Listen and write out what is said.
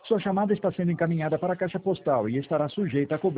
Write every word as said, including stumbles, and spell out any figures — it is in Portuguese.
Sua chamada está sendo encaminhada para a caixa postal e estará sujeita a cobrança.